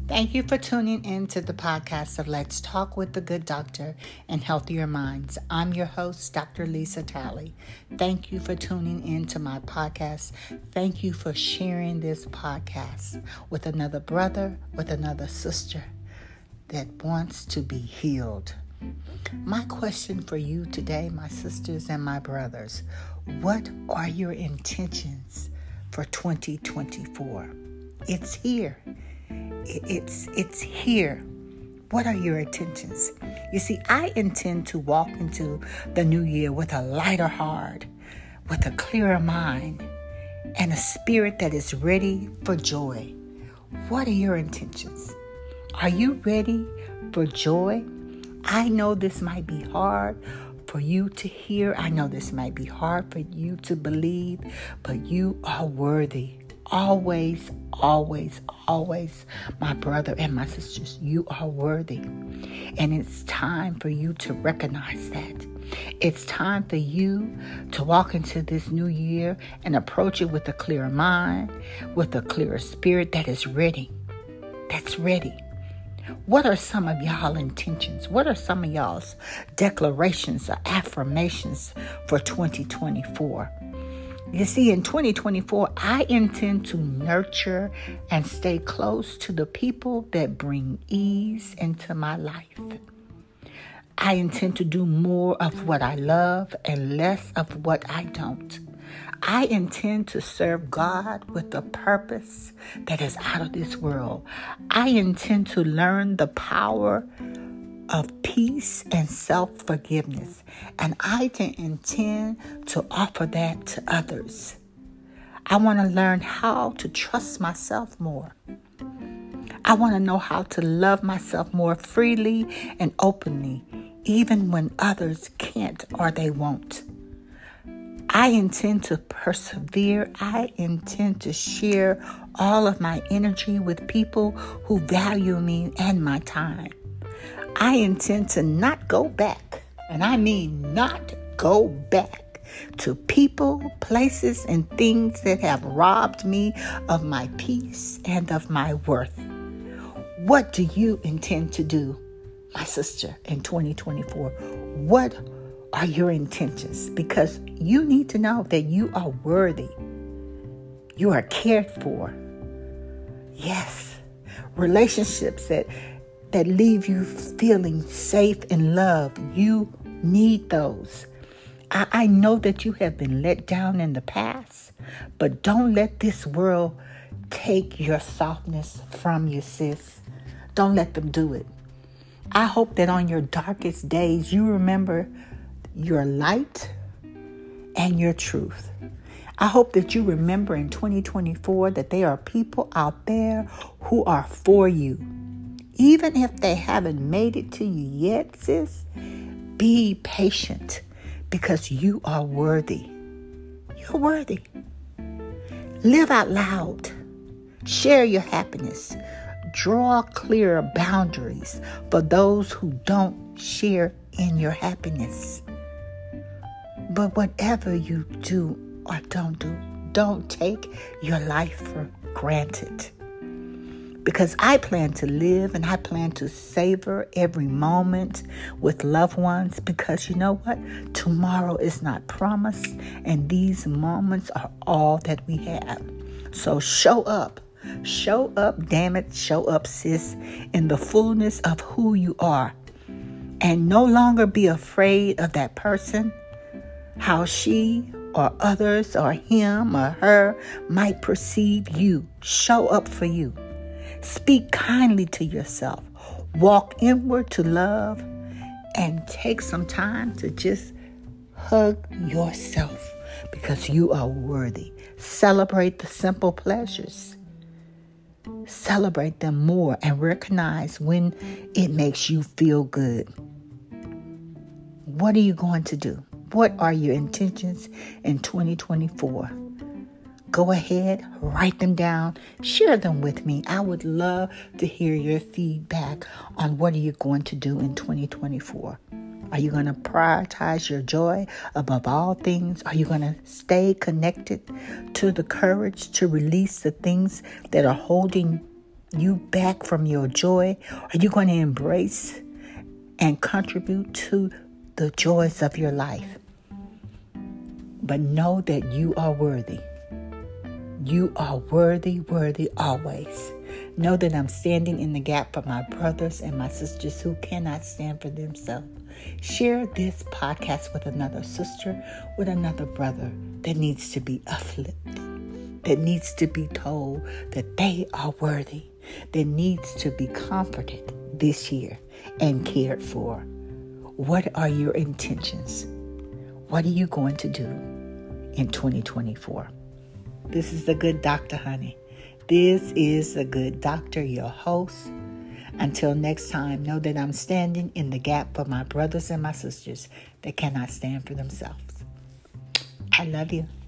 Thank you for tuning in to the podcast of Let's Talk with the Good Doctor and Healthier Minds. I'm your host, Dr. Lisa Talley. Thank you for tuning in to my podcast. Thank you for sharing this podcast with another brother, with another sister that wants to be healed. My question for you today, my sisters and my brothers, what are your intentions for 2024? It's here. It's here. What are your intentions? You see, I intend to walk into the new year with a lighter heart, with a clearer mind, and a spirit that is ready for joy. What are your intentions? Are you ready for joy? I know this might be hard for you to hear. I know this might be hard for you to believe, but you are worthy. Always, always, always, my brother and my sisters, you are worthy. And it's time for you to recognize that. It's time for you to walk into this new year and approach it with a clearer mind, with a clearer spirit that is ready. That's ready. What are some of y'all intentions? What are some of y'all's declarations or affirmations for 2024? You see, in 2024, I intend to nurture and stay close to the people that bring ease into my life. I intend to do more of what I love and less of what I don't. I intend to serve God with a purpose that is out of this world. I intend to learn the power of peace and self-forgiveness. And I intend to offer that to others. I want to learn how to trust myself more. I want to know how to love myself more freely and openly, even when others can't or they won't. I intend to persevere. I intend to share all of my energy with people who value me and my time. I intend to not go back, and I mean not go back to people, places, and things that have robbed me of my peace and of my worth. What do you intend to do, my sister, in 2024? What are your intentions? Because you need to know that you are worthy. You are cared for. Yes, relationships that leave you feeling safe and loved. You need those. I know that you have been let down in the past, but don't let this world take your softness from you, sis. Don't let them do it. I hope that on your darkest days, you remember your light and your truth. I hope that you remember in 2024 that there are people out there who are for you. Even if they haven't made it to you yet, sis, be patient because you are worthy. You're worthy. Live out loud. Share your happiness. Draw clear boundaries for those who don't share in your happiness. But whatever you do or don't take your life for granted. Because I plan to live and I plan to savor every moment with loved ones. Because you know what? Tomorrow is not promised. And these moments are all that we have. So show up. Show up, damn it. Show up, sis, in the fullness of who you are. And no longer be afraid of that person, how she or others or him or her might perceive you. Show up for you. Speak kindly to yourself. Walk inward to love and take some time to just hug yourself because you are worthy. Celebrate the simple pleasures. Celebrate them more and recognize when it makes you feel good. What are you going to do? What are your intentions in 2024? Go ahead, write them down, share them with me. I would love to hear your feedback on what are you going to do in 2024. Are you going to prioritize your joy above all things? Are you going to stay connected to the courage to release the things that are holding you back from your joy? Are you going to embrace and contribute to the joys of your life? But know that you are worthy. You are worthy always. Know that I'm standing in the gap for my brothers and my sisters who cannot stand for themselves. Share this podcast with another sister, with another brother that needs to be uplifted, that needs to be told that they are worthy, that needs to be comforted this year and cared for. What are your intentions? What are you going to do in 2024? This is the Good Doctor, honey. This is the Good Doctor, your host. Until next time, know that I'm standing in the gap for my brothers and my sisters that cannot stand for themselves. I love you.